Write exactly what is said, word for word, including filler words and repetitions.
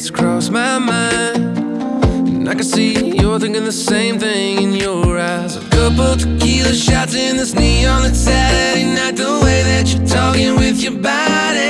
thoughts cross my mind, and I can see you're thinking the same thing in your eyes. A couple tequila shots in this neon lit Saturday night. The way that you're talking with your body,